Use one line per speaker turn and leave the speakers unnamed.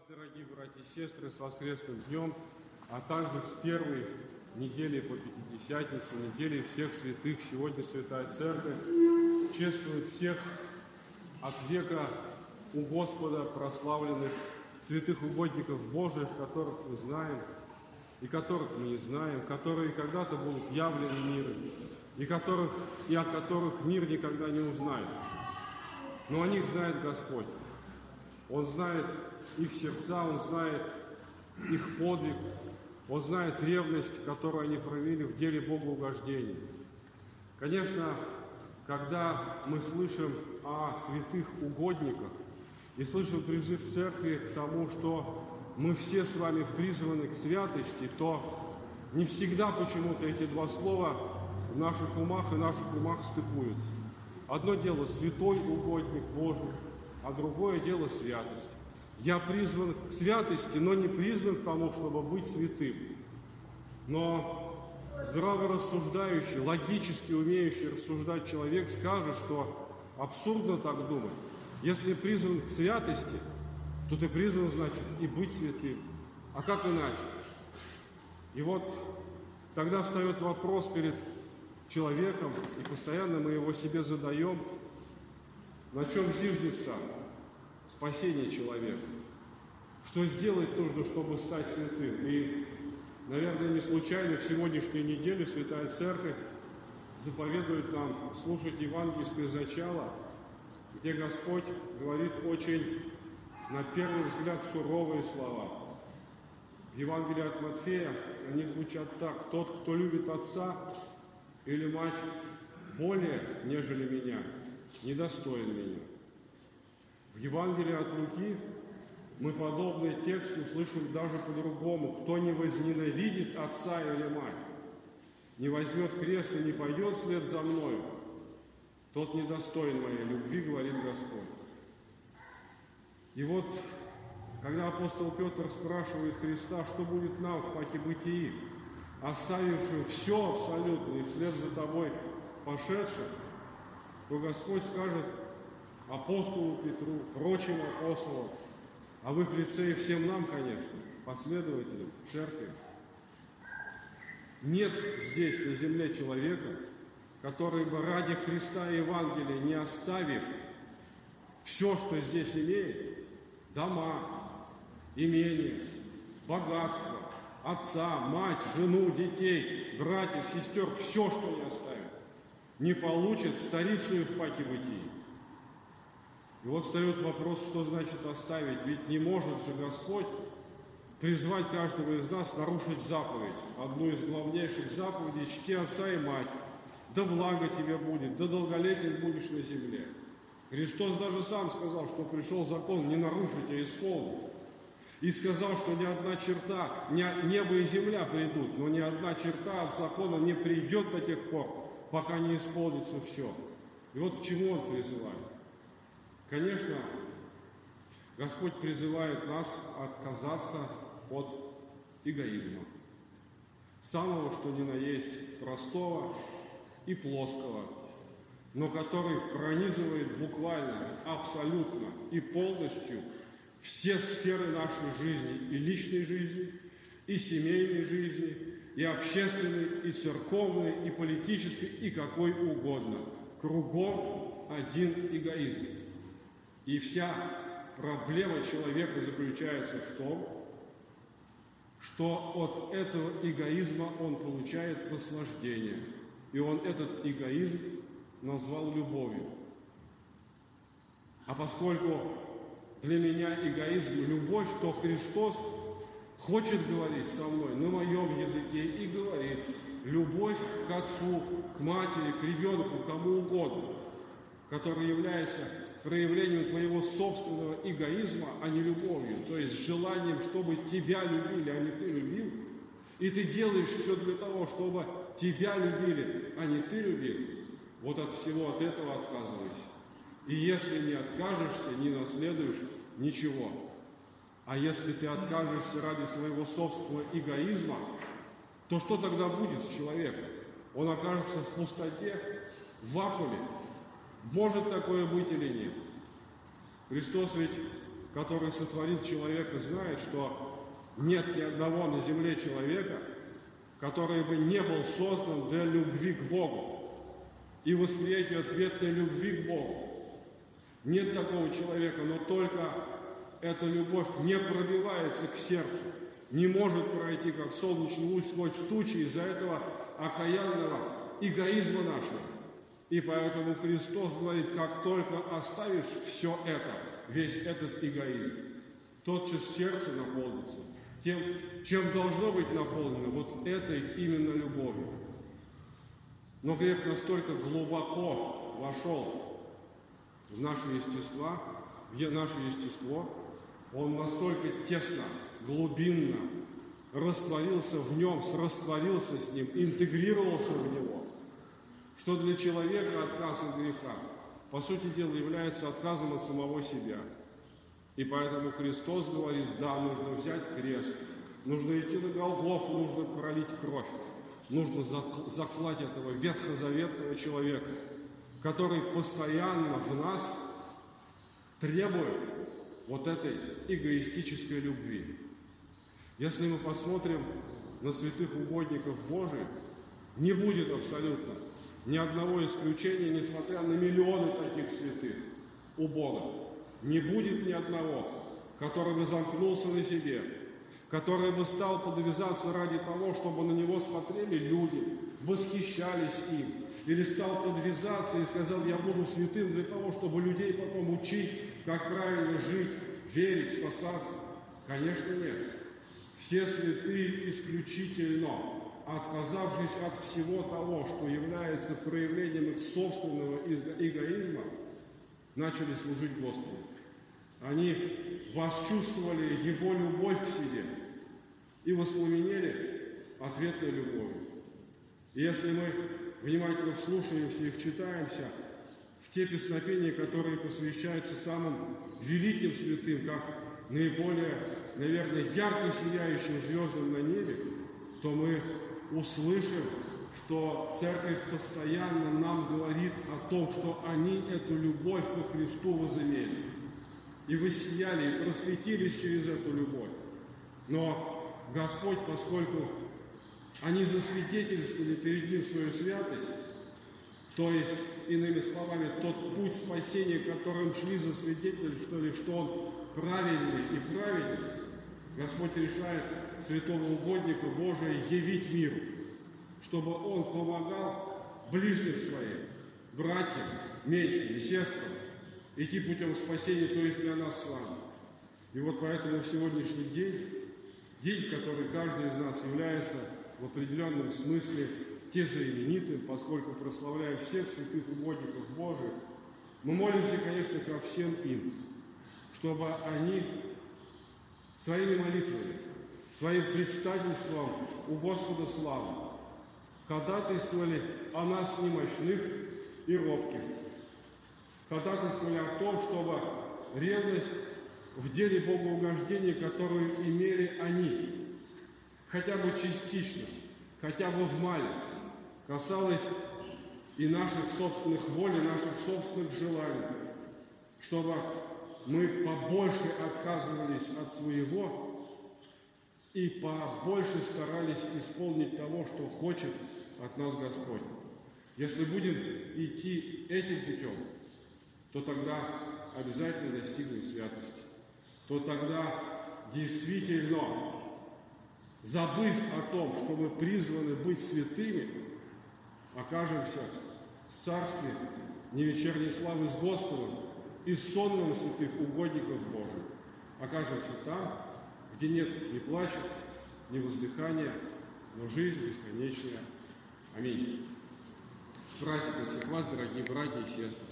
дорогие братья и сестры, с воскресным днем, а также с первой недели по Пятидесятнице, недели всех святых. Сегодня Святая Церковь чествует всех от века у Господа прославленных святых угодников Божьих, которых мы знаем и которых мы не знаем, которые когда-то будут явлены миру, и о которых мир никогда не узнает. Но о них знает Господь. Он знает их сердца, Он знает их подвиг, Он знает ревность, которую они проявили в деле богоугождения. Конечно, когда мы слышим о святых угодниках и слышим призыв церкви к тому, что мы все с вами призваны к святости, то не всегда почему-то эти два слова в наших умах стыкуются. Одно дело святой угодник Божий, а другое дело святость. Я призван к святости, но не призван к тому, чтобы быть святым. Но здраво рассуждающий, логически умеющий рассуждать человек скажет, что абсурдно так думать. Если призван к святости, то ты призван, значит, и быть святым. А как иначе? И вот тогда встает вопрос перед человеком, и постоянно мы его себе задаем, на чем зиждется спасение человека? Что сделать нужно, чтобы стать святым? И, наверное, не случайно в сегодняшнюю неделю Святая Церковь заповедует нам слушать евангельское зачало, где Господь говорит очень, на первый взгляд, суровые слова. В Евангелии от Матфея они звучат так: «Тот, кто любит отца или мать более, нежели меня, недостоин меня». В Евангелии от Луки мы подобный текст услышим даже по-другому. «Кто не возненавидит отца или мать, не возьмет крест и не пойдет вслед за мною, тот недостоин моей любви, говорит Господь». И вот, когда апостол Петр спрашивает Христа, что будет нам в паке бытии, оставившим все абсолютно и вслед за тобой пошедшим, то Господь скажет апостолу Петру, прочим апостолам, а в их лице и всем нам, конечно, последователям церкви: нет здесь на земле человека, который бы ради Христа и Евангелия, не оставив все, что здесь имеет, дома, имения, богатство, отца, мать, жену, детей, братьев, сестер, все, что не оставит, не получит старицу и в паке бытии. И вот встает вопрос, что значит оставить? Ведь не может же Господь призвать каждого из нас нарушить заповедь. Одну из главнейших заповедей: чти отца и мать, да благо тебе будет, да долголетен будешь на земле. Христос даже сам сказал, что пришел закон не нарушить, а исполнить. И сказал, что ни одна черта, небо и земля придут, но ни одна черта от закона не придет до тех пор, пока не исполнится все. И вот к чему Он призывает. Конечно, Господь призывает нас отказаться от эгоизма. Самого, что ни на есть, простого и плоского, но который пронизывает буквально, абсолютно и полностью все сферы нашей жизни, и личной жизни, и семейной жизни, и общественной, и церковной, и политической, и какой угодно. Кругом один эгоизм. И вся проблема человека заключается в том, что от этого эгоизма он получает наслаждение. И он этот эгоизм назвал любовью. А поскольку для меня эгоизм – любовь, то Христос хочет говорить со мной на моем языке и говорит: любовь к отцу, к матери, к ребенку, кому угодно, который является проявлением твоего собственного эгоизма, а не любовью, то есть желанием, чтобы тебя любили, а не ты любил, и ты делаешь все для того, чтобы тебя любили, а не ты любил, вот от всего от этого отказывайся. И если не откажешься, не наследуешь ничего. А если ты откажешься ради своего собственного эгоизма, то что тогда будет с человеком? Он окажется в пустоте, в вакууме. Может такое быть или нет? Христос ведь который сотворил человека, знает, что нет ни одного на земле человека, который бы не был создан для любви к Богу и восприятия ответной любви к Богу. Нет такого человека, но только эта любовь не пробивается к сердцу, не может пройти, как солнечный луч сквозь тучи из-за этого окаянного эгоизма нашего. И поэтому Христос говорит, как только оставишь все это, весь этот эгоизм, тотчас сердце наполнится тем, чем должно быть наполнено, вот этой именно любовью. Но грех настолько глубоко вошел в наше естество, он настолько тесно, глубинно растворился в нем, растворился с ним, интегрировался в него, что для человека отказ от греха, по сути дела, является отказом от самого себя. И поэтому Христос говорит, да, нужно взять крест, нужно идти на Голгофу, нужно пролить кровь, нужно заклать этого ветхозаветного человека, который постоянно в нас требует вот этой эгоистической любви. Если мы посмотрим на святых угодников Божиих, не будет абсолютно ни одного исключения, несмотря на миллионы таких святых у Бога. Не будет ни одного, который бы замкнулся на себе, который бы стал подвязаться ради того, чтобы на него смотрели люди, восхищались им, или стал подвязаться и сказал, я буду святым для того, чтобы людей потом учить, как правильно жить, верить, спасаться. Конечно, нет. Все святые исключительно, отказавшись от всего того, что является проявлением их собственного эгоизма, начали служить Господу. Они восчувствовали Его любовь к себе и воспламенили ответной любовью. И если мы внимательно вслушаемся и вчитаемся в те песнопения, которые посвящаются самым великим святым, как наиболее, наверное, ярко сияющим звездам на небе, то мы услышим, что Церковь постоянно нам говорит о том, что они эту любовь ко Христу возымели, и воссияли, и просветились через эту любовь. Но Господь, поскольку они засвидетельствовали перед Ним свою святость, то есть, иными словами, тот путь спасения, которым шли, засвидетельствовали, что он правильный и праведный, Господь решает святого угодника Божия явить миру, чтобы он помогал ближним своим, братьям, меньшим и сестрам, идти путем спасения, то есть для нас с вами. И вот поэтому в сегодняшний день, в который каждый из нас является в определенном смысле тезаименитым, поскольку прославляем всех святых угодников Божьих, мы молимся, конечно, ко всем им, чтобы они своими молитвами, своим предстательством у Господа славы ходатайствовали о нас немощных и робких, ходатайствовали о том, чтобы ревность в деле богоугождения, которую имели они, хотя бы частично, хотя бы в мале, касалась и наших собственных воль, и наших собственных желаний, чтобы мы побольше отказывались от своего и побольше старались исполнить того, что хочет от нас Господь. Если будем идти этим путем, то тогда обязательно достигнем святости. То тогда действительно, забыв о том, что мы призваны быть святыми, окажемся в царстве невечерней славы с Господом и сонмом святых угодников Божьих. Окажемся там, где нет ни плача, ни воздыхания, но жизнь бесконечная. Аминь. С праздником всех вас, дорогие братья и сестры!